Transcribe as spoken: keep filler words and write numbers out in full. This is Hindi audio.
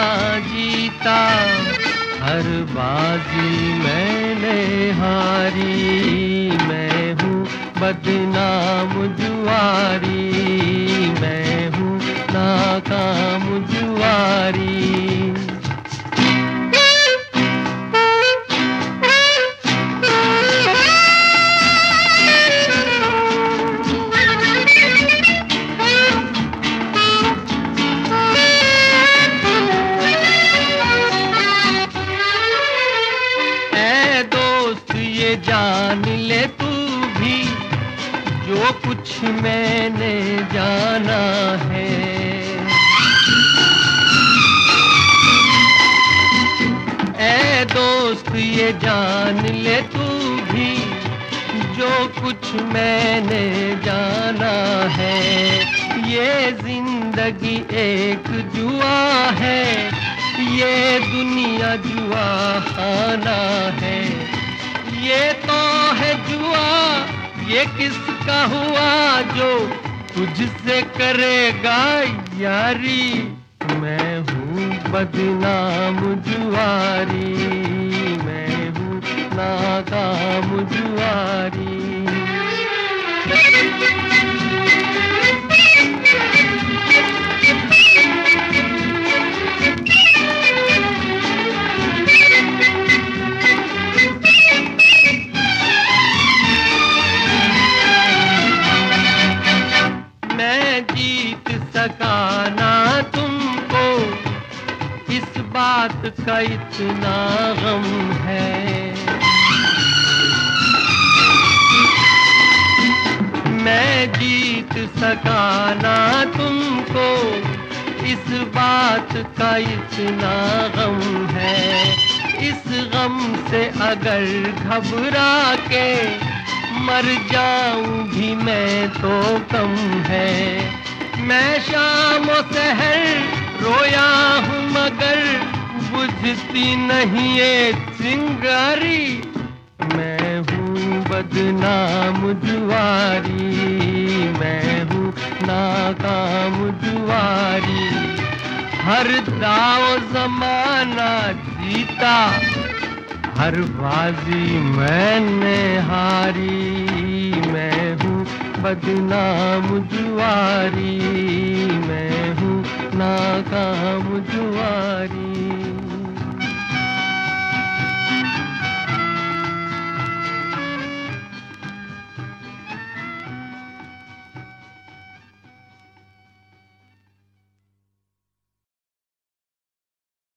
जीता, हर बाजी मैंने हारी। मैं हूँ बदनाम जुआरी, मैं हूँ नाकाम जुआरी। ये जान ले तू भी जो कुछ मैंने जाना है। ऐ दोस्त ये जान ले तू भी जो कुछ मैंने जाना है। ये जिंदगी एक जुआ है, ये दुनिया जुआ खाना है। ये तो है जुआ, ये किसका हुआ जो तुझसे करेगा यारी। मैं हूँ बदनाम जुआरी, मैं हूँ नाकाम जुआरी। जीत सका ना तुमको, इस बात का इतना गम है। मैं जीत सका ना तुमको, इस बात का इतना गम है। इस गम से अगर घबरा के मर जाऊं भी मैं तो कम है। मैं शाम और सहर रोया हूँ मगर बुझती नहीं ये चिंगारी। मैं हूँ बदनाम जुआरी, मैं हूँ नाकाम जुआरी। हर दाव ज़माना जीता, हर बाजी मैंने हारी। मैं हूँ बदनाम जुआरी, मैं हूँ नाकाम जुआरी।